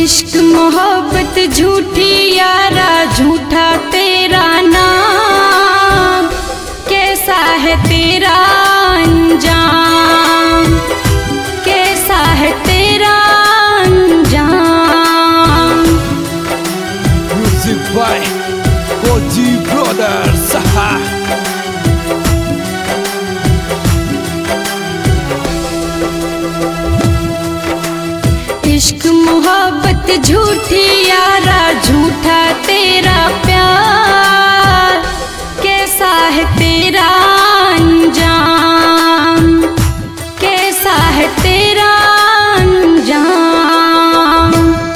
इश्क मोहब्बत झूठी यारा झूठा तेरा नाम, कैसा है तेरा अंजाम, कैसा है तेरा अंजाम। Music by Koji Brothers। इश्क मोहब्बत झूठी यारा झूठा तेरा प्यार, कैसा है तेरा अंजाम, कैसा है तेरा अंजाम।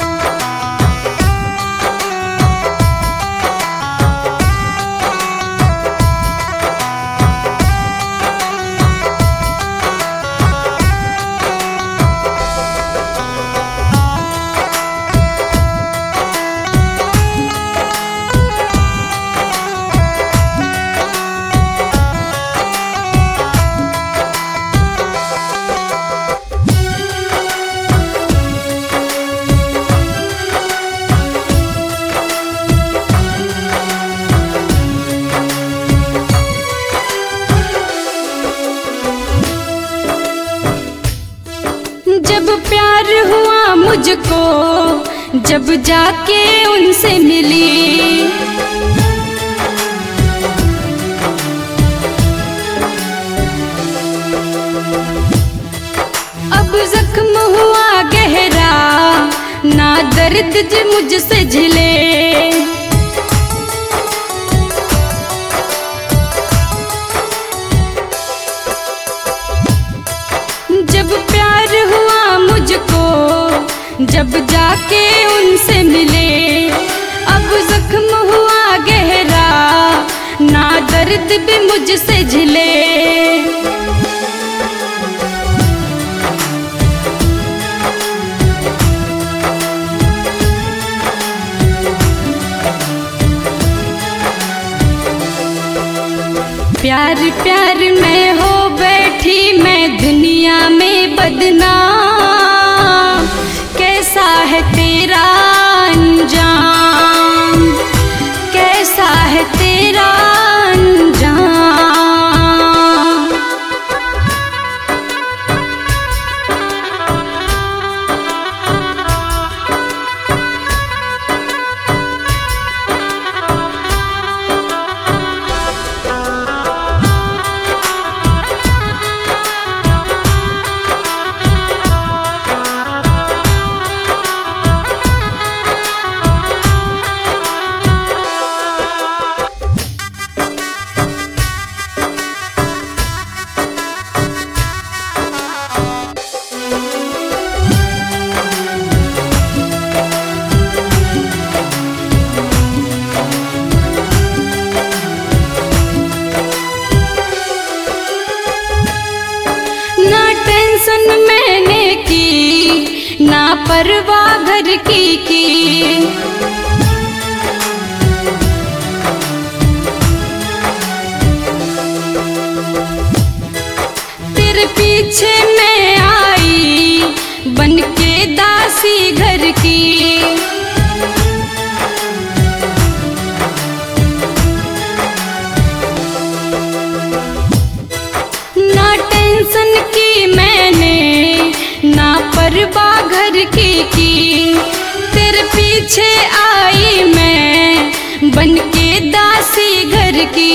जब प्यार हुआ मुझको, जब जाके उनसे मिली, अब जख्म हुआ गहरा ना दर्द जो मुझसे झिले। जब प्यार हुआ मुझको, जब जाके उनसे मिले, अब जख्म हुआ गहरा ना दर्द भी मुझसे झिले। प्यार प्यार में हो बैठी मैं दुनिया में बदनाम, कैसा है तेरा अंजाम, कैसा है तेरा अंजाम। मैंने की ना परवाह घर की, तेरे पीछे मैं आई बनके दासी घर की। ना टेंशन की मैंने ना परवाह घर की, तेरे पीछे आई मैं बनके दासी घर की।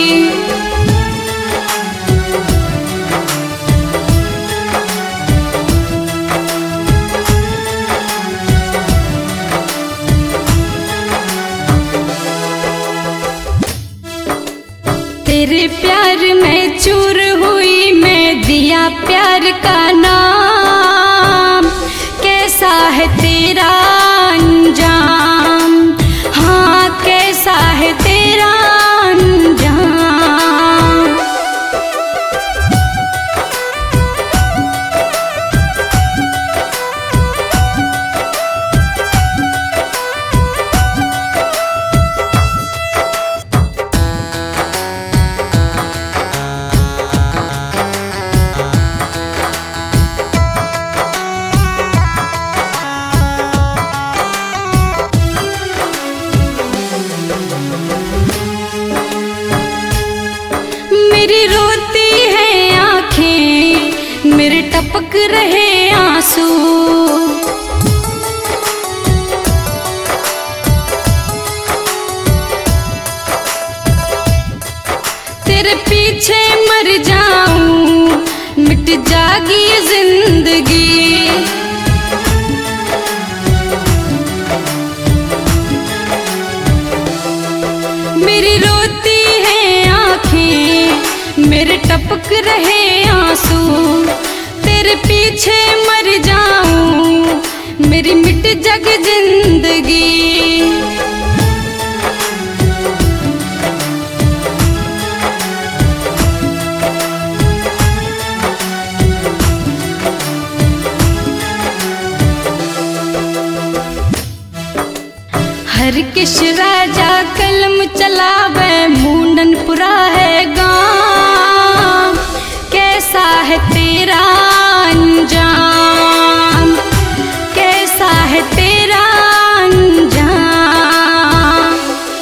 तेरे प्यार में चूर हुई मैं दिया प्यार का नाम, कैसा है तेरा अंजाम, हाँ कैसा है तेरा अंजाम। टपक रहे आंसू। तेरे पीछे मर जाऊं, मिट जागी जिंदगी। मेरी रोती है आंखें, मेरे टपक रहे आंसू। तेरे पीछे मर जाऊं, मेरी मिट जग जिंदगी। हर किश राजा कलम चलावे, मुंडनपुरा है गांव। कैसा है तेरा अंजाम, कैसा है तेरा अंजाम।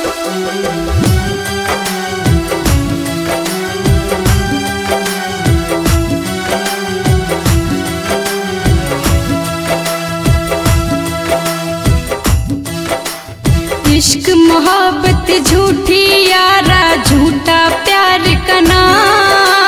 इश्क मोहब्बत झूठी यारा, झूठा प्यार का नाम।